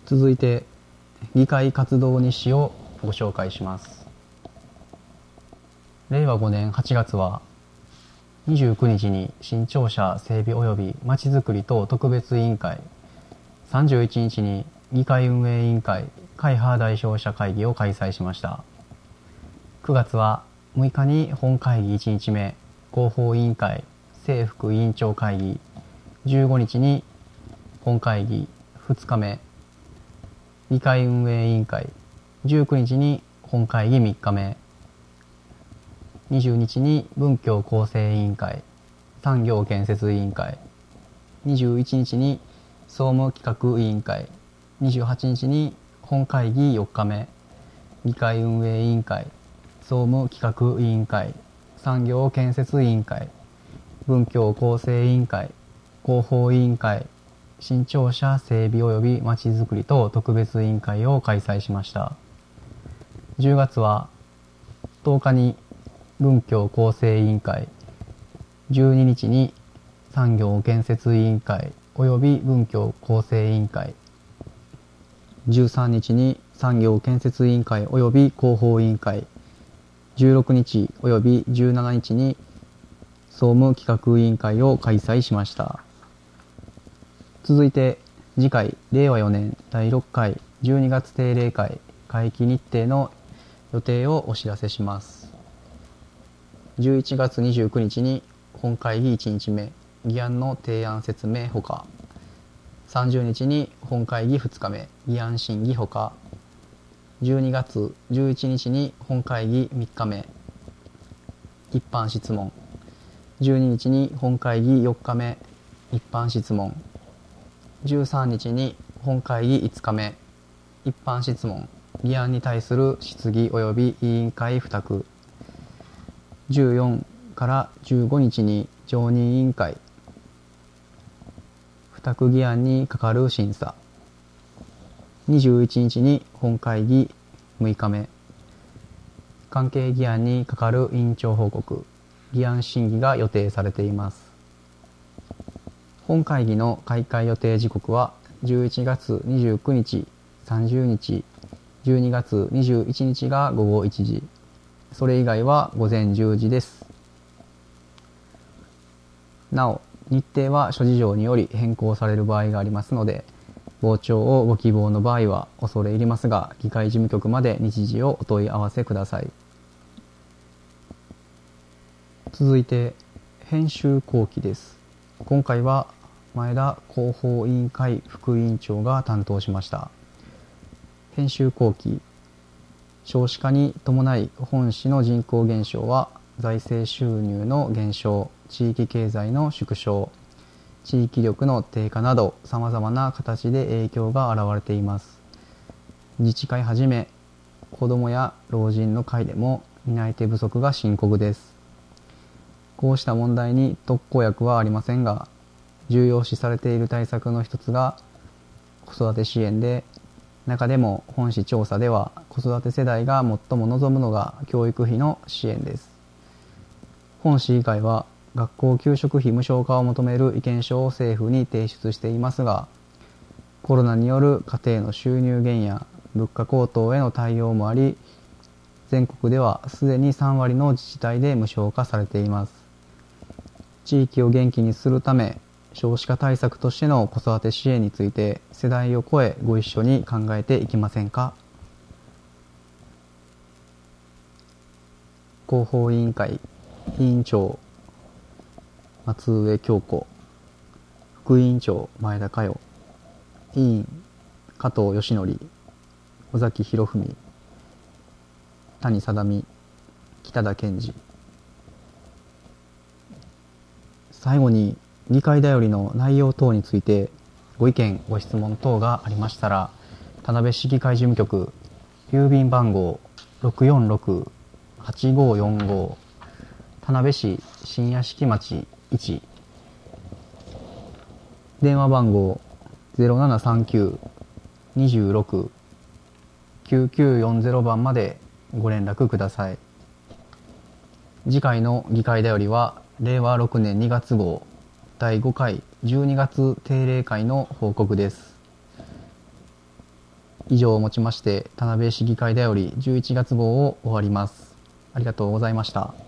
続いて議会活動日誌をご紹介します。令和5年8月は29日に新庁舎整備及びまちづくり等特別委員会、31日に議会運営委員会会派代表者会議を開催しました。9月は6日に本会議1日目広報委員会正副委員長会議、15日に本会議2日目議会運営委員会、19日に本会議3日目、20日に文教構成委員会産業建設委員会、21日に総務企画委員会、28日に本会議4日目議会運営委員会総務企画委員会産業建設委員会文教構成委員会広報委員会新庁舎整備及びまちづくり等特別委員会を開催しました。10月は10日に文教構成委員会、12日に産業建設委員会及び文教構成委員会、13日に産業建設委員会及び広報委員会、16日及び17日に総務企画委員会を開催しました。続いて次回令和4年第6回12月定例会会期日程の予定をお知らせします。11月29日に本会議1日目議案の提案説明ほか、30日に本会議2日目議案審議ほか、12月11日に本会議3日目一般質問、12日に本会議4日目一般質問、13日に本会議5日目一般質問議案に対する質疑及び委員会付託、14から15日に常任委員会付託議案に係る審査、21日に本会議6日目関係議案に係る委員長報告議案審議が予定されています。本会議の開会予定時刻は11月29日、30日、12月21日が午後1時、それ以外は午前10時です。なお、日程は諸事情により変更される場合がありますので、傍聴をご希望の場合は恐れ入りますが、議会事務局まで日時をお問い合わせください。続いて、編集後期です。今回は前田広報委員会副委員長が担当しました。編集後期、少子化に伴い本市の人口減少は財政収入の減少、地域経済の縮小、地域力の低下など様々な形で影響が現れています。自治会はじめ子どもや老人の会でも担い手不足が深刻です。こうした問題に特効薬はありませんが、重要視されている対策の一つが子育て支援で、中でも本市調査では子育て世代が最も望むのが教育費の支援です。本市議会は学校給食費無償化を求める意見書を政府に提出していますが、コロナによる家庭の収入減や物価高騰への対応もあり、全国ではすでに3割の自治体で無償化されています。地域を元気にするため、少子化対策としての子育て支援について世代を超えご一緒に考えていきませんか。広報委員会委員長松上京子、副委員長前田佳代、委員加藤義則、尾崎博文、谷貞美、北田健二。最後に議会だよりの内容等についてご意見ご質問等がありましたら、田辺市議会事務局郵便番号 646-8545 田辺市新屋敷町1、電話番号 0739-26-9940 番までご連絡ください。次回の議会だよりは令和6年2月号第5回12月定例会の報告です。 以上をもちまして、田辺市議会だより11月号を終わります。ありがとうございました。